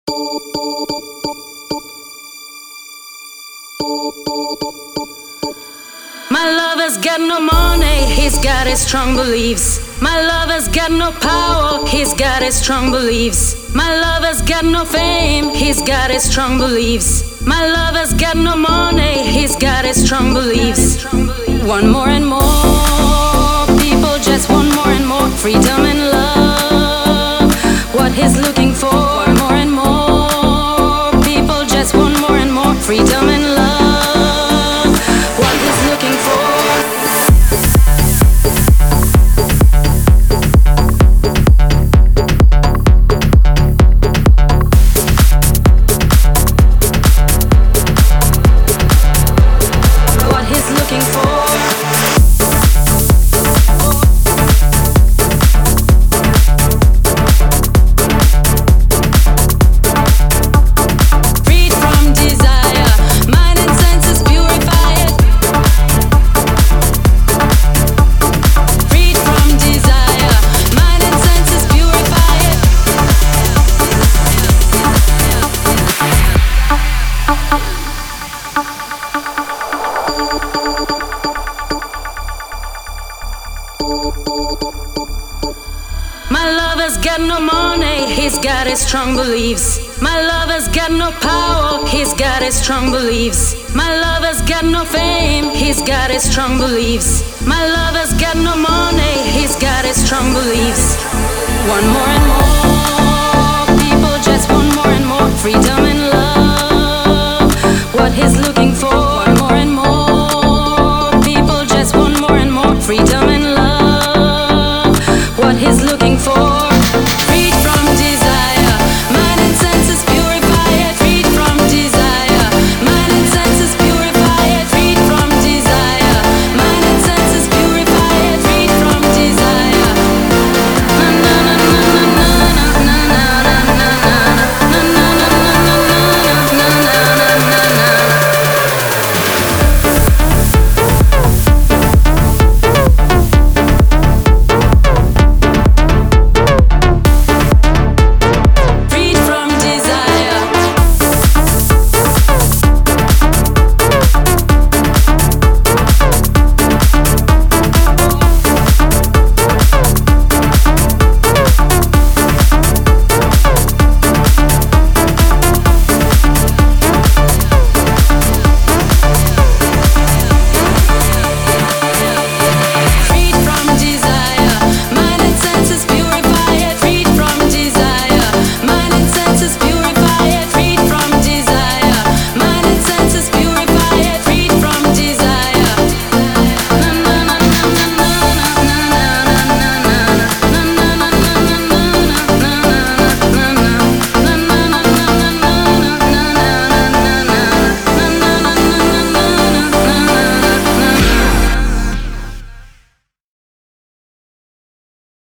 My lover's got no money, he's got his strong beliefs. My lover's got no power, he's got his strong beliefs. My lover's got no fame, he's got his strong beliefs. My lover's got no money, he's got his strong beliefs. Want more and more, people just want more and more freedom and love. What he's looking for, more and more, people just want more and more freedom and love. What he's looking for. My lover's got no money, he's got his strong beliefs. My lover's got no power, he's got his strong beliefs. My lover's got no fame, he's got his strong beliefs. My lover's got no money, he's got his strong beliefs. Want more and more, people just want more.